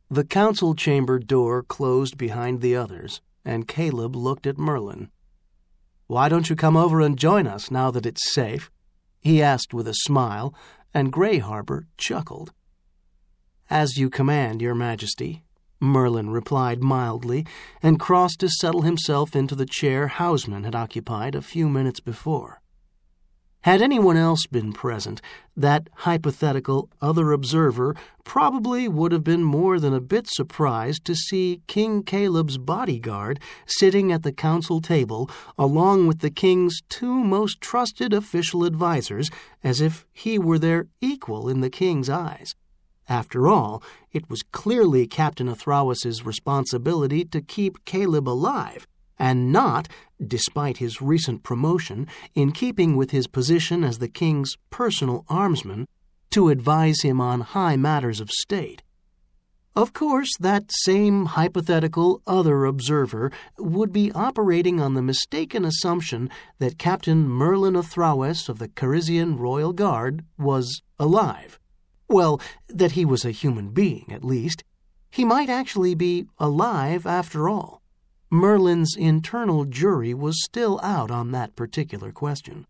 The council chamber door closed behind the others, and Caleb looked at Merlin. "Why don't you come over and join us now that it's safe?" he asked with a smile, and Greyharbour chuckled. "As you command, Your Majesty," Merlin replied mildly, and crossed to settle himself into the chair Hausman had occupied a few minutes before. Had anyone else been present, that hypothetical other observer probably would have been more than a bit surprised to see King Caleb's bodyguard sitting at the council table along with the king's two most trusted official advisers, as if he were their equal in the king's eyes. After all, it was clearly Captain Athrawas's responsibility to keep Caleb alive, and not, despite his recent promotion, in keeping with his position as the king's personal armsman, to advise him on high matters of state. Of course, that same hypothetical other observer would be operating on the mistaken assumption that Captain Merlin Athrawes of the Carizian Royal Guard was alive. Well, that he was a human being, at least. He might actually be alive after all. Merlin's internal jury was still out on that particular question.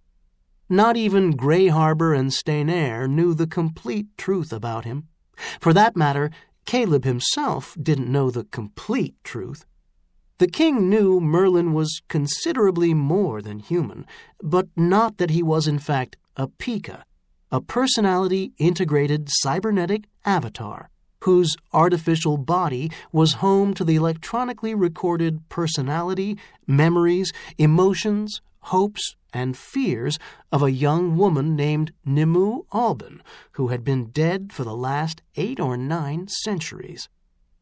Not even Greyharbour and Steinair knew the complete truth about him. For that matter, Caleb himself didn't know the complete truth. The king knew Merlin was considerably more than human, but not that he was in fact a Pika, a personality-integrated cybernetic avatar, whose artificial body was home to the electronically recorded personality, memories, emotions, hopes, and fears of a young woman named Nimue Alban, who had been dead for the last 8 or 9 centuries.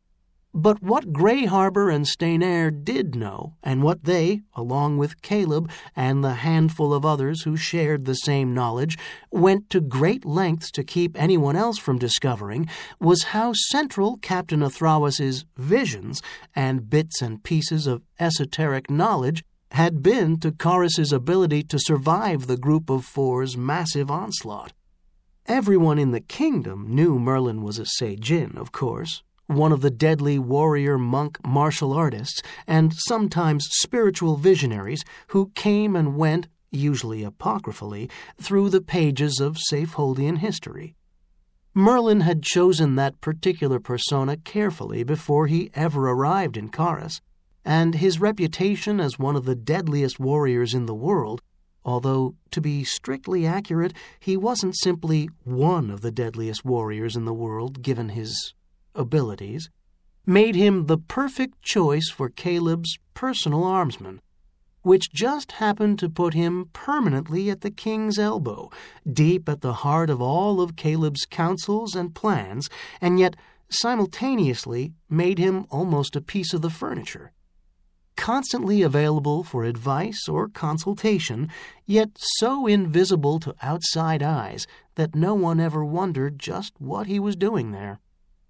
But what Greyharbour and Steinair did know, and what they, along with Caleb and the handful of others who shared the same knowledge, went to great lengths to keep anyone else from discovering, was how central Captain Athrawas's visions and bits and pieces of esoteric knowledge had been to Chorus's ability to survive the Group of Four's massive onslaught. Everyone in the kingdom knew Merlin was a Sae-Jin, of course, one of the deadly warrior-monk martial artists and sometimes spiritual visionaries who came and went, usually apocryphally, through the pages of Safeholdian history. Merlin had chosen that particular persona carefully before he ever arrived in Chorus, and his reputation as one of the deadliest warriors in the world, although, to be strictly accurate, he wasn't simply one of the deadliest warriors in the world given his abilities, made him the perfect choice for Caleb's personal armsman, which just happened to put him permanently at the king's elbow, deep at the heart of all of Caleb's counsels and plans, and yet simultaneously made him almost a piece of the furniture. Constantly available for advice or consultation, yet so invisible to outside eyes that no one ever wondered just what he was doing there.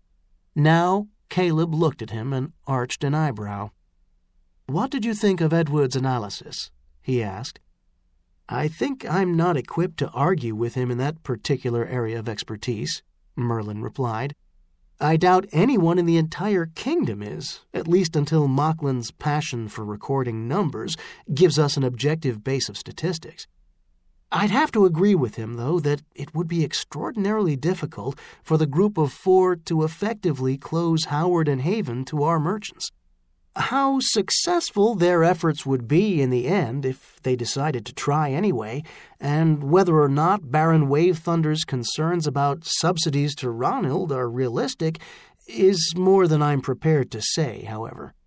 Now Caleb looked at him and arched an eyebrow. "What did you think of Edward's analysis?" he asked. "I think I'm not equipped to argue with him in that particular area of expertise," Merlin replied. "I doubt anyone in the entire kingdom is, at least until Moclan's passion for recording numbers gives us an objective base of statistics. I'd have to agree with him, though, that it would be extraordinarily difficult for the Group of Four to effectively close Howard and Haven to our merchants. How successful their efforts would be in the end if they decided to try anyway, and whether or not Baron Wavethunder's concerns about subsidies to Ronhild are realistic, is more than I'm prepared to say, however.